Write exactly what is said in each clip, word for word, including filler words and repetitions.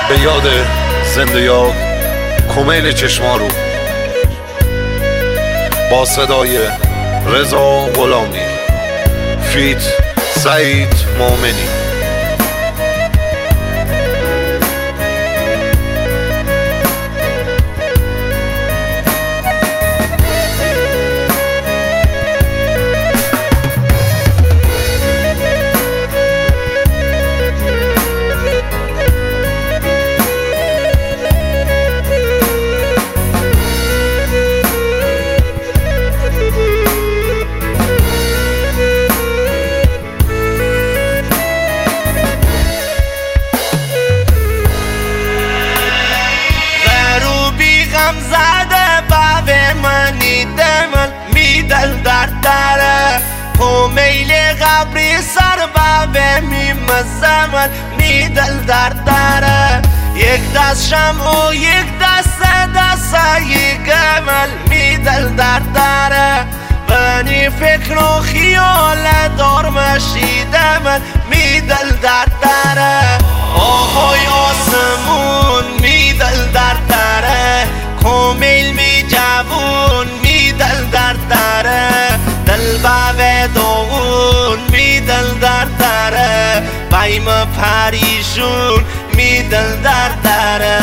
به یاد زنده یاد کمیل چشمارو با صدای رضا غلامی فیت سعید مومنی. کمیل قبری سر بابه میمزمن می دل درد داره، یک دست شم و یک دست دست یک گمل می دل درد داره. بنی فکر و خیال دار مشیده من می دل درد داره. آهای آسمون می دل درد داره، کمیل می جوون می دل درد داره. دل بابه داغون می دل درد داره، بایم پریشون می دل درد داره.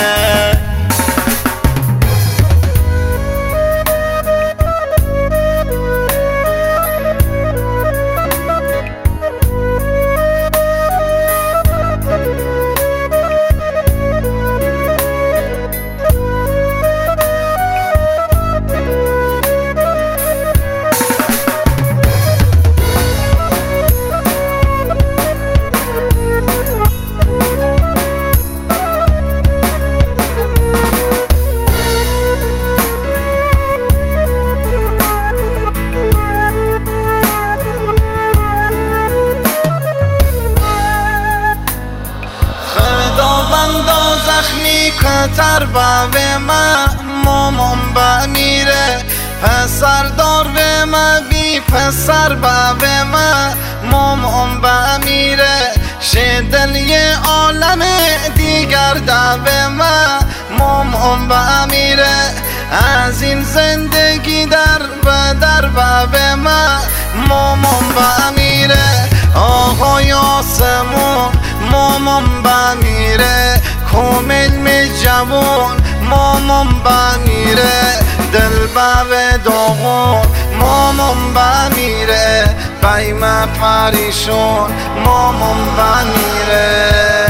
زخمی کتر بابه من مامان با میره، پسر دار به من بی پسر بابه من مامان با میره. شدل یه عالم دیگر دابه من مامان با میره. از این زندگی در بدر بابه من مامان با میره. آهای آسمون مامان با میره، کمیل می جوون مامان با میره. دل بابه داغون مامان با میره، بایم پریشون مامان با میره.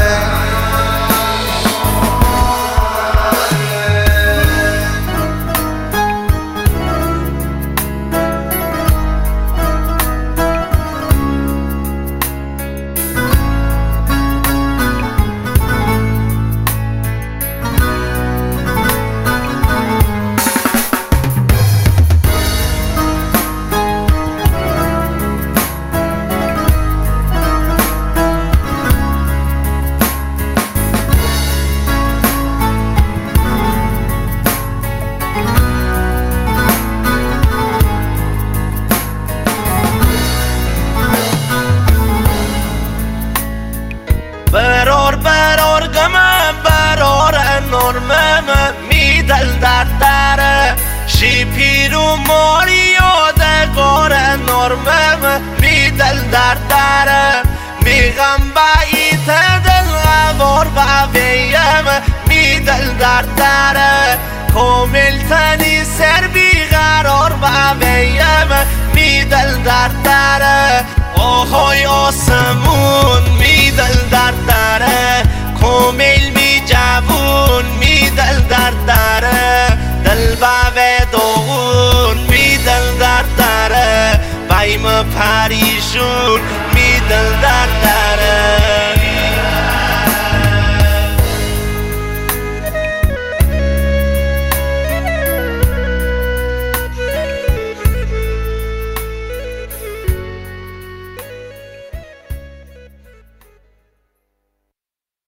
برار برار گمه برار نرمه می دل درد داره. شی پیرو ماری یادگار نرمه می دل درد داره. میگم باید دل غوار بابیم می دل درد داره. کمیل تنی سر بیقرار بابیم می دل درد داره. آهای آسمون می دل درد داره، کمیل می جوون می دل درد داره. دل بابه داغون می دل درد داره، بایم پریشون می دل درد داره.